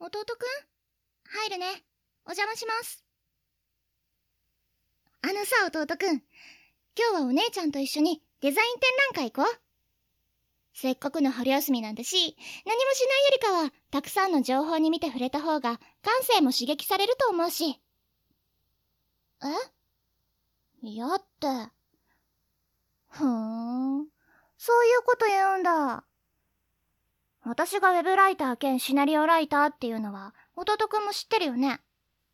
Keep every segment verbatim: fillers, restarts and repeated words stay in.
弟くん入るね。お邪魔します。あのさ、弟くん。今日はお姉ちゃんと一緒にデザイン展覧会行こう。せっかくの春休みなんだし、何もしないよりかは、たくさんの情報に見て触れた方が、感性も刺激されると思うし。え？嫌って。ふーん。そういうこと言うんだ。私がウェブライター兼シナリオライターっていうのは、弟くんも知ってるよね。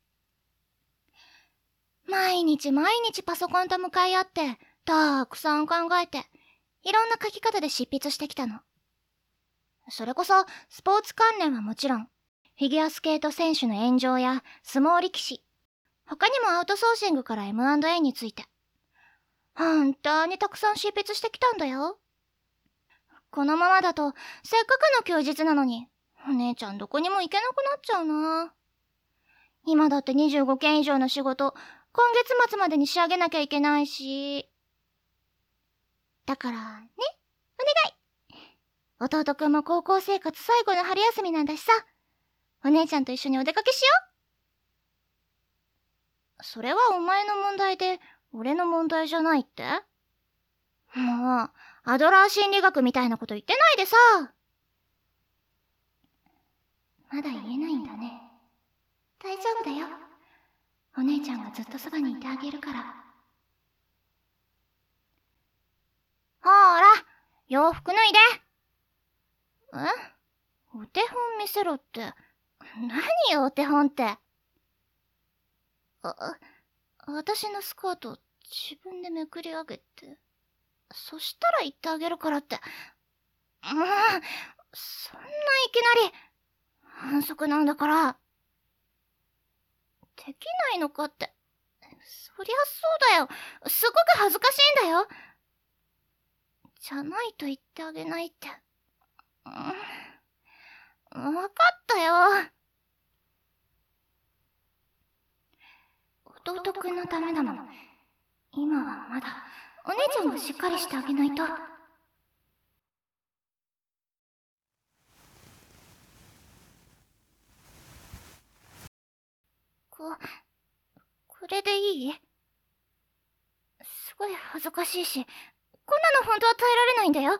毎日毎日パソコンと向かい合って、たくさん考えて、いろんな書き方で執筆してきたの。それこそ、スポーツ関連はもちろん、フィギュアスケート選手の炎上や相撲力士、他にもアウトソーシングから エムアンドエー について。本当にたくさん執筆してきたんだよ。このままだと、せっかくの休日なのに、お姉ちゃんどこにも行けなくなっちゃうな。今だってにじゅうごけん以上の仕事、今月末までに仕上げなきゃいけないし。だから、ね、お願い。弟くんも高校生活最後の春休みなんだしさ、お姉ちゃんと一緒にお出かけしよう。それはお前の問題で、俺の問題じゃないって？もう、アドラー心理学みたいなこと言ってないでさ。まだ言えないんだね。大丈夫だよ。お姉ちゃんがずっとそばにいてあげるから。ほーら、洋服脱いで。え？お手本見せろって。何よお手本って。あ、私のスカート自分でめくり上げて。そしたら言ってあげるからって。もう、そんないきなり、反則なんだから。できないのかって。そりゃそうだよ。すごく恥ずかしいんだよ。じゃないと言ってあげないって。うん、わかったよ。弟くんのためだもん。今はまだ、お姉ちゃんもしっかりしてあげないと。こ、これでいい？すごい恥ずかしいし、こんなの本当は耐えられないんだよ。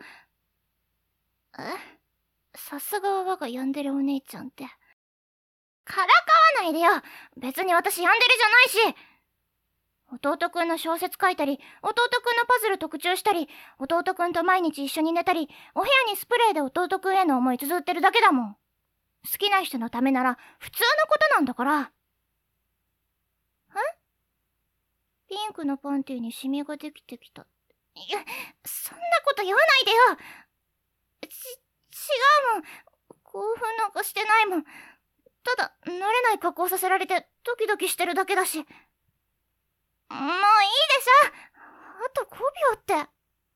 え？さすがは我が病んでるお姉ちゃんって。からかわないでよ。別に私病んでるじゃないし。弟くんの小説書いたり、弟くんのパズル特注したり、弟くんと毎日一緒に寝たり、お部屋にスプレーで弟くんへの思い綴ってるだけだもん。好きな人のためなら普通のことなんだから。え？ピンクのパンティーにシミができてきた。いや、そんなこと言わないでよ。ち、違うもん。興奮なんかしてないもん。ただ、慣れない格好させられてドキドキしてるだけだし。もういいでしょ。あとごびょうって。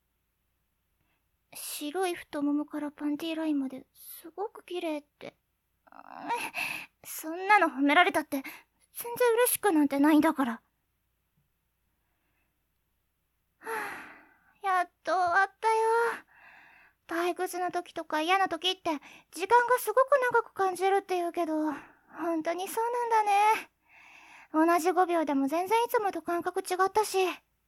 白い太ももからパンティーラインまですごく綺麗って。そんなの褒められたって全然嬉しくなんてないんだから。はあ、やっと終わったよ。退屈な時とか嫌な時って時間がすごく長く感じるって言うけど、本当にそうなんだね。同じごびょうでも全然いつもと感覚違ったし。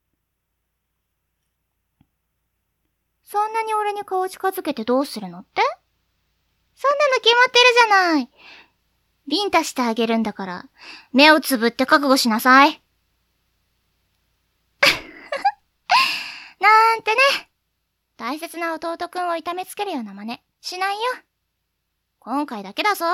そんなに俺に顔近づけてどうするのって？そんなの決まってるじゃない。ビンタしてあげるんだから、目をつぶって覚悟しなさい。なんてね。大切な弟くんを痛めつけるような真似しないよ。今回だけだぞ。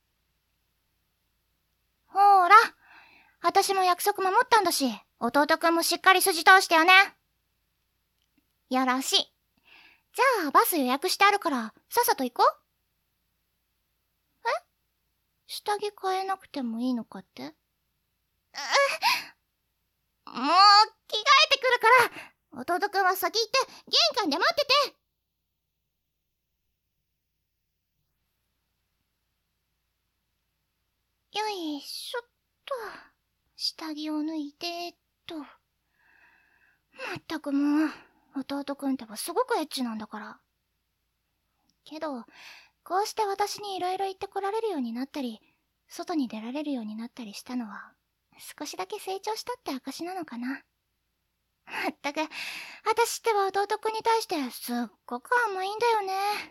ほーら、私も約束守ったんだし、弟くんもしっかり筋通してよね。よろしい。じゃあバス予約してあるから、さっさと行こう。え？下着変えなくてもいいのかって？うもう、着替えてくるから、弟くんは先行って玄関で待ってて。よいしょっと。下着を脱いでっと。まったくもう、弟くんってばすごくエッチなんだから。けど、 こうして私に色々言ってこられるようになったり、外に出られるようになったりしたのは、少しだけ成長したって証なのかな。まったく、私っては弟くんに対してすっごく甘いんだよね。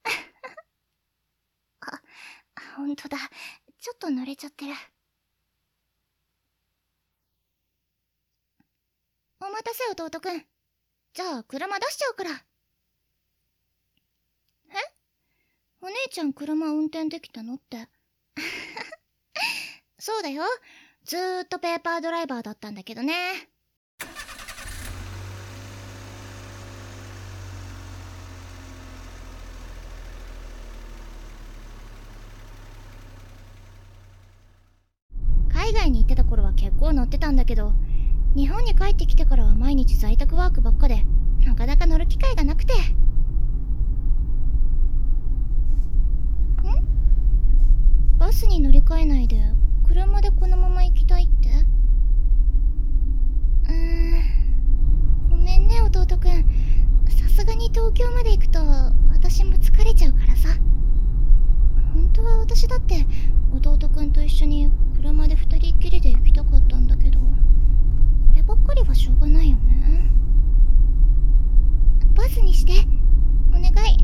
あ、ほんとだ。ちょっと濡れちゃってる。お待たせ弟くん。じゃあ車出しちゃうから。え？お姉ちゃん車運転できたのって。そうだよ。ずーっとペーパードライバーだったんだけどね。海外に行ってた頃は結構乗ってたんだけど、日本に帰ってきてからは毎日在宅ワークばっかで、なかなか乗る機会がなくて。ん？バスに乗り換えないで、車でこのまま行きたいって？うーん。ごめんね、弟くん。さすがに東京まで行くと、私も疲れちゃうからさ。本当は私だって、弟くんと一緒に車で二人っきりで行きたかったんだけど、こればっかりはしょうがないよね。バスにして、お願い。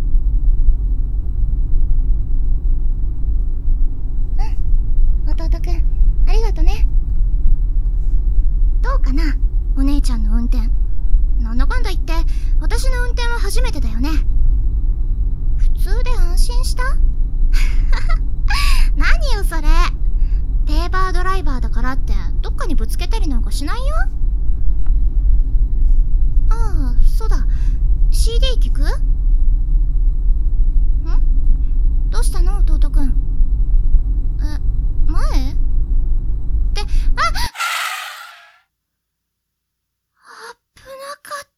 うん、弟くん、ありがとね。どうかな、お姉ちゃんの運転。なんだかんだ言って、私の運転は初めてだよね。普通で安心した？何よそれ。ペーパードライバーだからってどっかにぶつけたりなんかしないよ。ああ、そうだ。シーディー 聞く？ん？どうしたの弟くん。え、前？って、あっ！危なかった。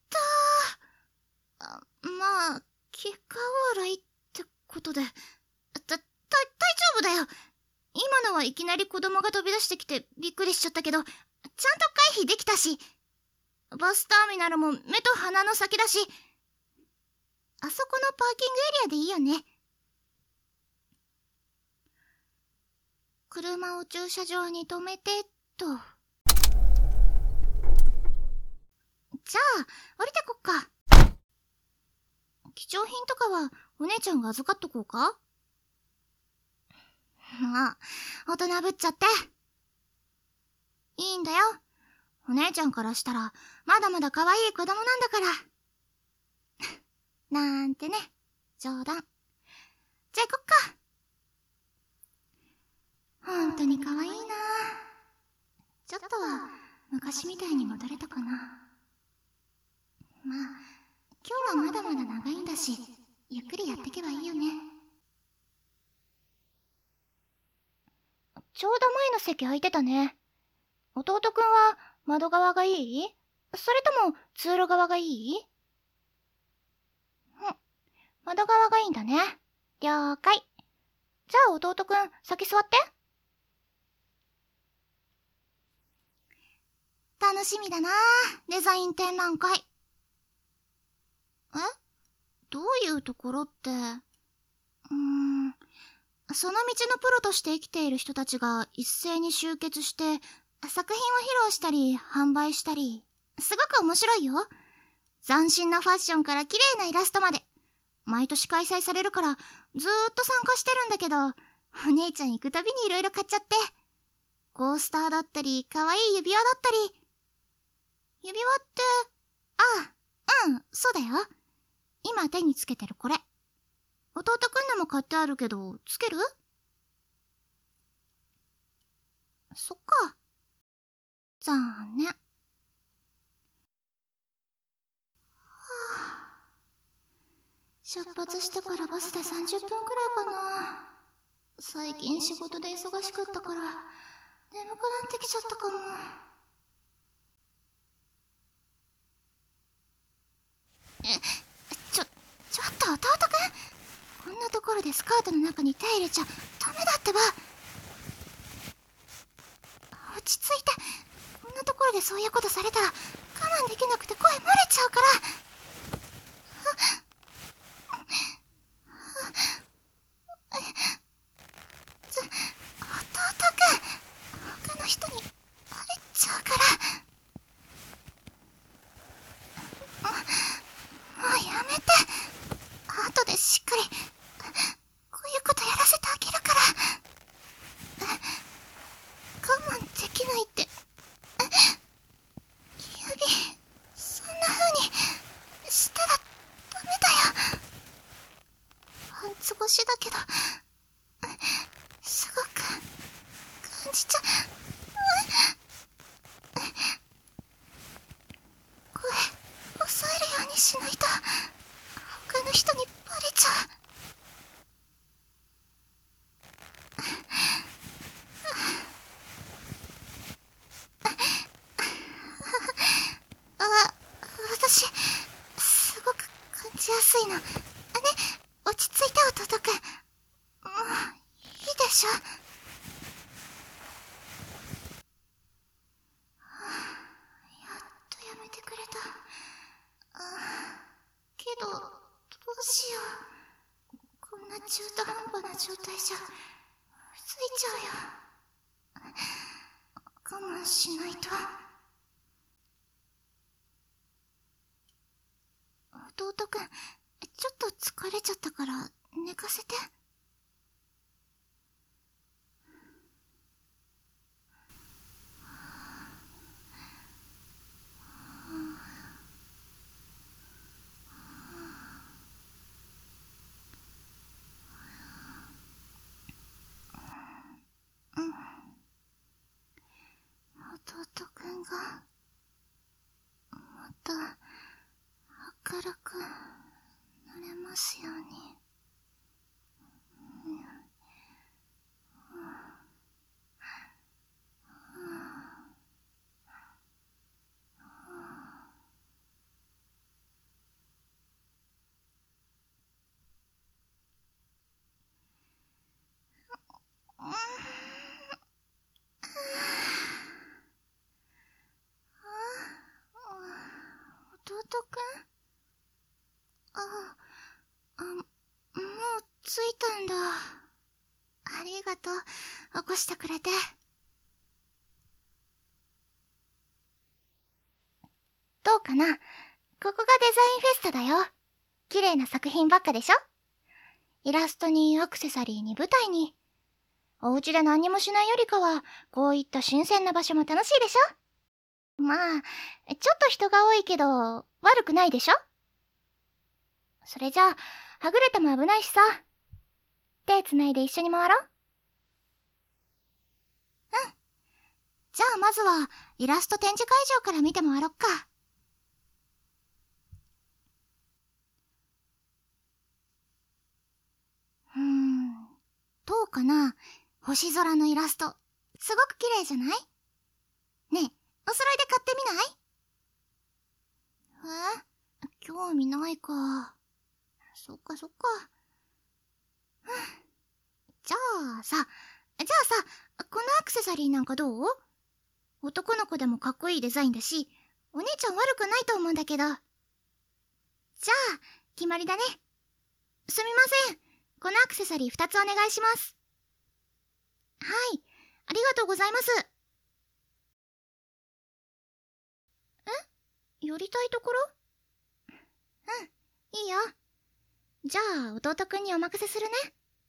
あ、まあ、結果オーライってことで。た、た、大丈夫だよ。今のはいきなり子供が飛び出してきてびっくりしちゃったけど、ちゃんと回避できたし、バスターミナルも目と鼻の先だし、あそこのパーキングエリアでいいよね。車を駐車場に止めてっと。じゃあ、降りてこっか。貴重品とかはお姉ちゃんが預かっとこうか？まあ、大人ぶっちゃって。いいんだよ。お姉ちゃんからしたら、まだまだ可愛い子供なんだから。なんてね、冗談。じゃあ行こっか。ほんとに可愛いな。ちょっとは、昔みたいに戻れたかな。まあ、今日はまだまだ長いんだし、ゆっくりやってけばいいよね。ちょうど前の席空いてたね。弟くんは窓側がいい？それとも通路側がいい？うん、窓側がいいんだね。了解。じゃあ弟くん、先座って。楽しみだなぁ、デザイン展覧会。え？どういうところって、うーん、その道のプロとして生きている人たちが一斉に集結して、作品を披露したり、販売したり、すごく面白いよ。斬新なファッションから綺麗なイラストまで。毎年開催されるから、ずーっと参加してるんだけど、お姉ちゃん行くたびに色々買っちゃって。コースターだったり、可愛い指輪だったり。指輪って、ああ、うん、そうだよ。今手につけてるこれ。弟くんのも買ってあるけど、つける？そっか。残念。はあ、出発してからバスでさんじゅっぷんくらいかな。最近仕事で忙しかったから、眠くなってきちゃったかも。え、ちょ、ちょっと弟くん。こんなところでスカートの中に手入れちゃダメだってば。落ち着いて。こんなところでそういうことされたら我慢できなくて声漏れちゃうから。 すごく感じちゃう。声抑えるようにしないと他の人にバレちゃう。あ、私すごく感じやすいの。あね、落ち着いて弟くん。もういいでしょ。やっとやめてくれた。あけどどうしよう。こんな中途半端な状態じゃついちゃうよ。我慢しないと。弟くん、ちょっと疲れちゃったから寝かせて。うん。弟くんがまた明るくなれますように。弟くん、あ、あ、もう着いたんだ。ありがとう、起こしてくれて。どうかな？ここがデザインフェスタだよ。綺麗な作品ばっかでしょ？イラストにアクセサリーに舞台に。お家で何にもしないよりかは、こういった新鮮な場所も楽しいでしょ？まあ、ちょっと人が多いけど、悪くないでしょ？それじゃあ、はぐれても危ないしさ。手つないで一緒に回ろう。うん。じゃあまずは、イラスト展示会場から見て回ろっか。うーん。どうかな？星空のイラスト。すごく綺麗じゃない？ねえ、お揃いで買ってみない？え？興味ないか。そっかそっか。じゃあさ、じゃあさ、このアクセサリーなんかどう？男の子でもかっこいいデザインだし、お姉ちゃん悪くないと思うんだけど。じゃあ、決まりだね。すみません。このアクセサリーふたつお願いします。はい、ありがとうございます。え？寄りたいところ？うん、いいよ。じゃあ、弟くんにお任せするね。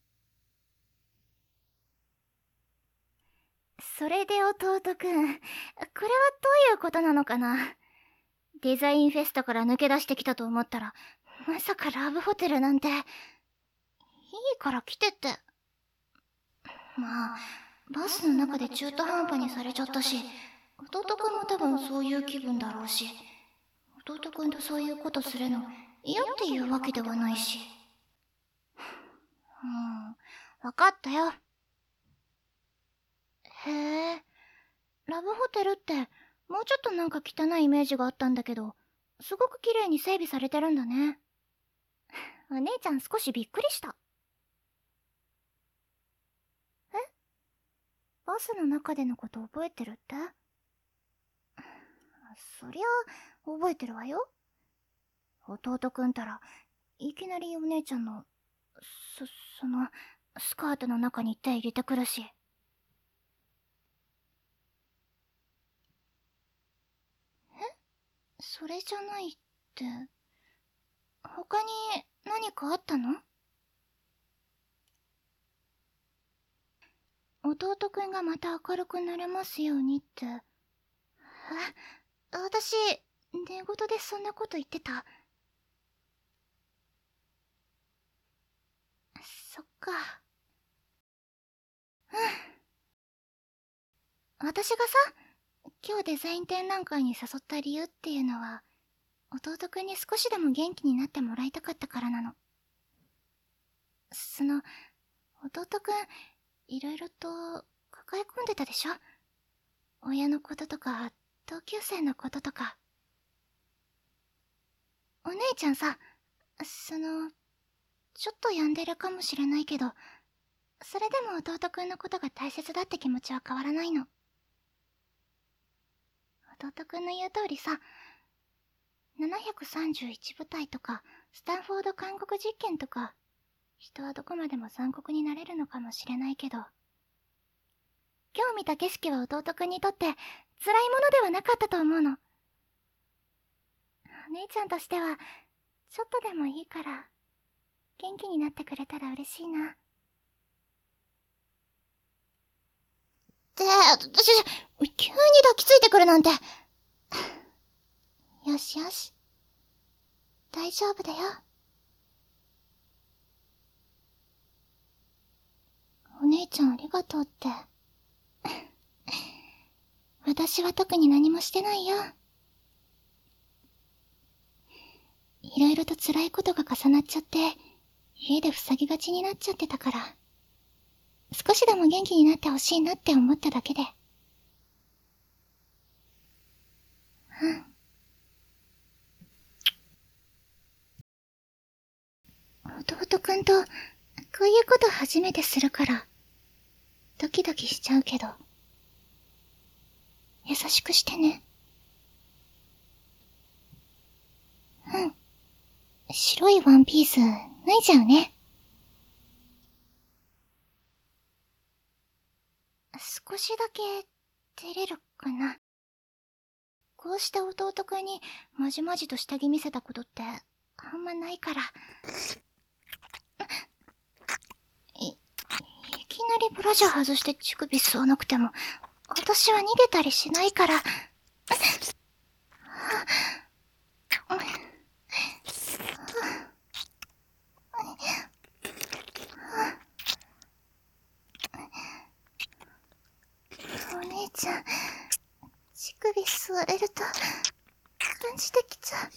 それで弟くん、これはどういうことなのかな？デザインフェスタから抜け出してきたと思ったら、まさかラブホテルなんて。いいから来てって。まあ、バスの中で中途半端にされちゃったし、弟くんも多分そういう気分だろうし、弟くんとそういうことするの嫌っていうわけではないし。うん、わかったよ。へえ、ラブホテルってもうちょっとなんか汚いイメージがあったんだけど、すごく綺麗に整備されてるんだね。お姉ちゃん少しびっくりした。え？バスの中でのこと覚えてるって？そりゃ覚えてるわよ。弟くんたらいきなりお姉ちゃんのそそのスカートの中に手入れてくるし。え？それじゃないって、他に何かあったの？弟くんがまた明るくなれますようにって。え、私寝言でそんなこと言ってた？そっか。 私がさ、今日デザイン展覧会に誘った理由っていうのは、弟くんに少しでも元気になってもらいたかったからなの。その、弟くん、いろいろと抱え込んでたでしょ？親のこととか、同級生のこととか。お姉ちゃんさ、その、ちょっと病んでるかもしれないけど、それでも弟くんのことが大切だって気持ちは変わらないの。弟くんの言う通りさ、ななひゃくさんじゅういち部隊とか、スタンフォード監獄実験とか、人はどこまでも残酷になれるのかもしれないけど、今日見た景色は弟くんにとって辛いものではなかったと思うの。お姉ちゃんとしては、ちょっとでもいいから、元気になってくれたら嬉しいな。って、ちょ、急に抱きついてくるなんて。よしよし。大丈夫だよ。お姉ちゃんありがとうって。私は特に何もしてないよ。いろいろと辛いことが重なっちゃって、家で塞ぎがちになっちゃってたから、少しでも元気になってほしいなって思っただけで。うん。弟くんと、こういうこと初めてするから、ドキドキしちゃうけど、優しくしてね。うん。白いワンピース、脱いじゃうね。少しだけ、照れるかな。こうして弟くんに、まじまじと下着見せたことって、あんまないから。い、いきなりブラジャー外して乳首吸わなくても、私は逃げたりしないから。お姉ちゃん、乳首吸われると、感じてきちゃう。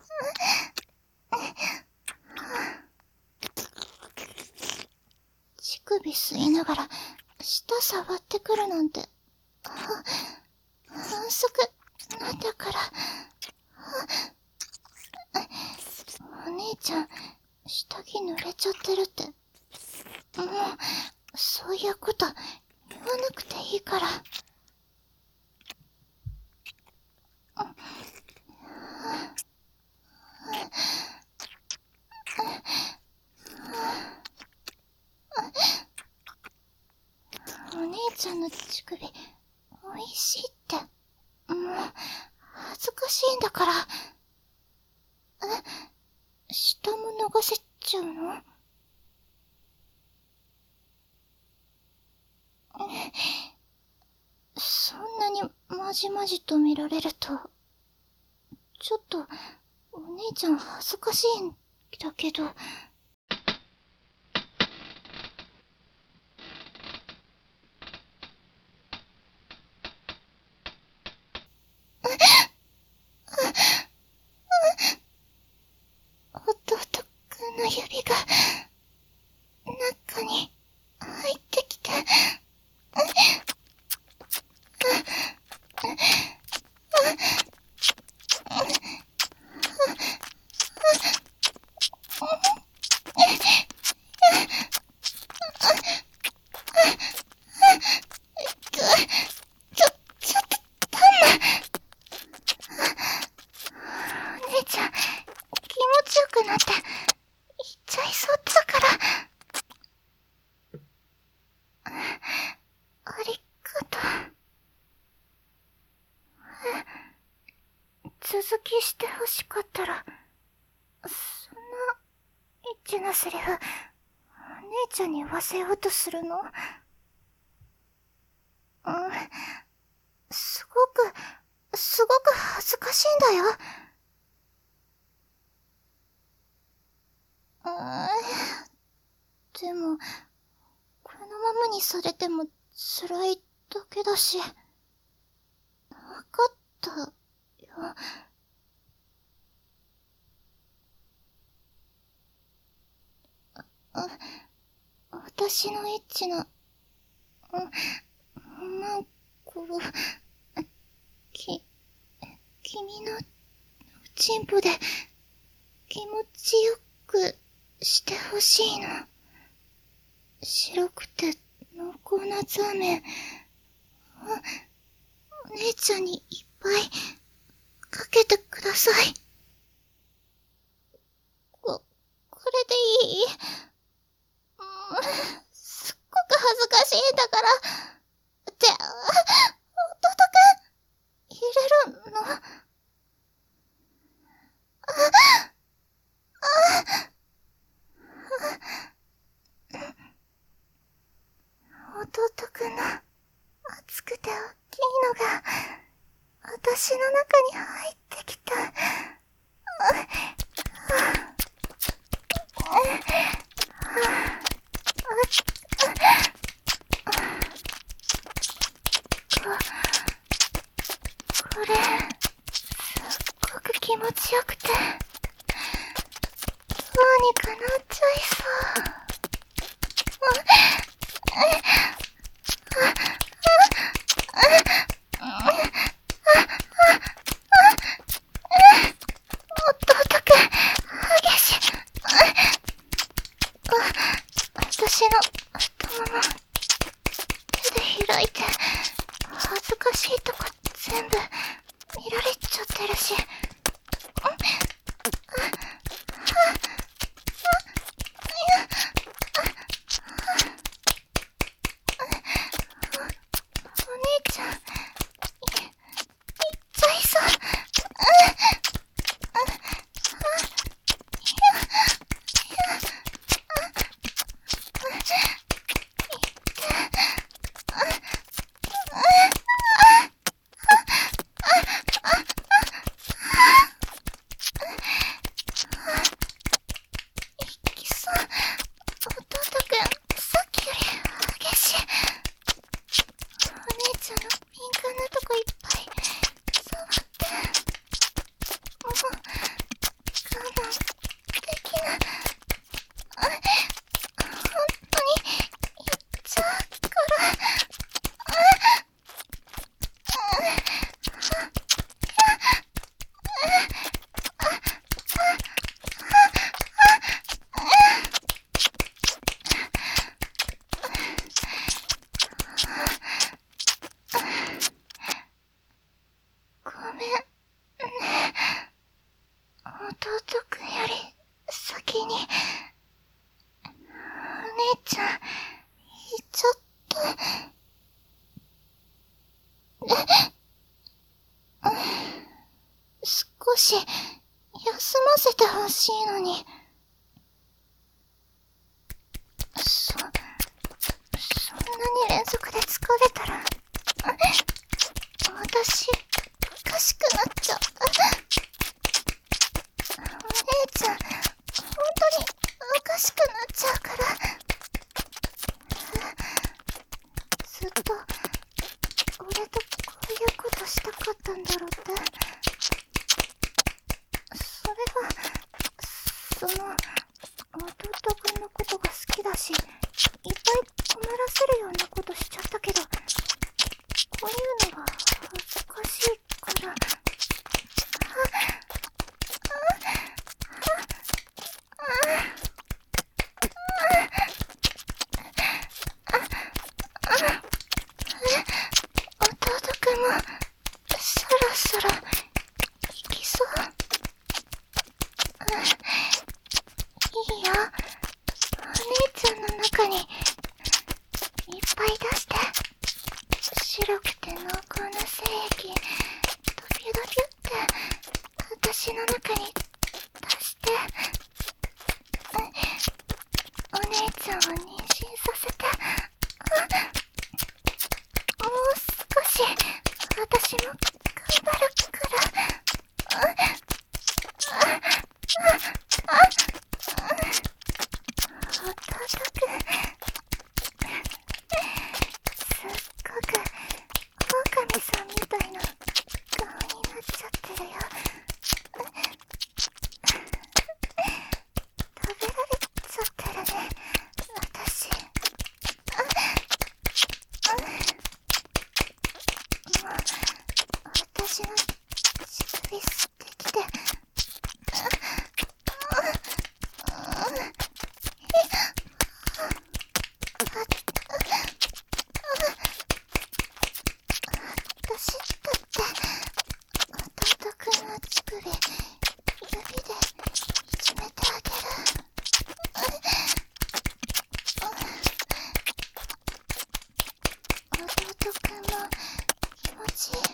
乳首吸いながら、舌触ってくるなんて、反則なんだから。お姉ちゃん、下着濡れちゃってるって。もう、そういうこと言わなくていいから。お姉ちゃんの乳首、おいしいって。もう、恥ずかしいんだから。え、下も流せちゃうの？そんなにまじまじと見られると、ちょっと、お姉ちゃん恥ずかしいんだけど。弟くんの指が、中に入ってきて。ちょ、ちょっと、タンナ。お姉ちゃん、気持ちよくなって、言っちゃいそうだから。ありがとう。続きしてほしかったら、そんな、エッチなセリフ、お姉ちゃんに言わせようとするの？うん、すごく、すごく恥ずかしいんだよ。うーん、でも、このままにされても辛いだけだし。わかったよ。あ、私のエッチな、あ、まあ、こう、き、君のチンポで気持ちよくしてほしいの。白くて濃厚なザーメン、あ、お姉ちゃんにいっぱいかけてください。こ、これでいい？うん、すっごく恥ずかしいんだから。って、弟くん、入れるの？あ、あ、弟くんの熱くて大きいのが私の中に入ってきた。これすっごく気持ちよくて、どうにかなっちゃいそう。弟くん、激しい。私の太もも手で開いて、恥ずかしいとこ全部見られちゃってるし。お姉ちゃん、い、いっちゃいそう。弟くんより先にお姉ちゃん行っちゃった。少し休ませてほしいのに。そ、そんなに連続で疲れたら、私、おかしくなっちゃう。お姉ちゃん、本当におかしくなっちゃうから。ずっと、俺とこういうことしたかったんだろうって。それは、その、弟くんのことが好きだし、いっぱい困らせるようなことしちゃったけど、こういうのが恥ずかしいから。弟くんもそろそろ行きそう。いいよ、お姉ちゃんの中にいっぱい出して。白くて濃厚な精液、ドビュドビュって私の中に出して。お姉ちゃんを妊娠させて。もう少し私も頑張るから。弟くん、 私の乳首吸ってきて。私だって弟くんの乳首指でいじめてあげる。弟くんも気持ちいい。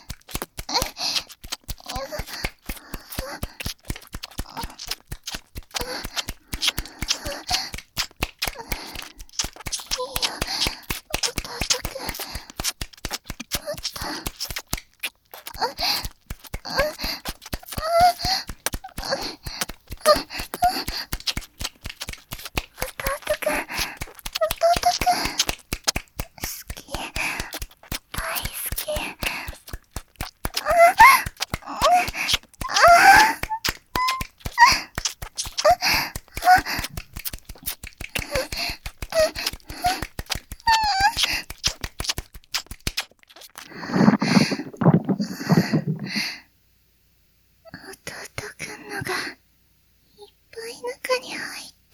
弟くんのがいっぱい中に入って、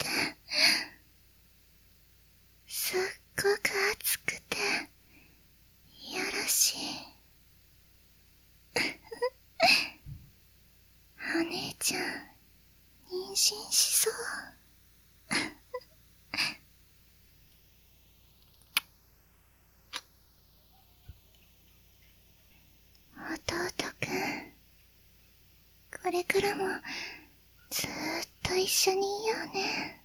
すっごく熱くていやらしい。お姉ちゃん妊娠しそう。弟くん、これからもずーっと一緒にいようね。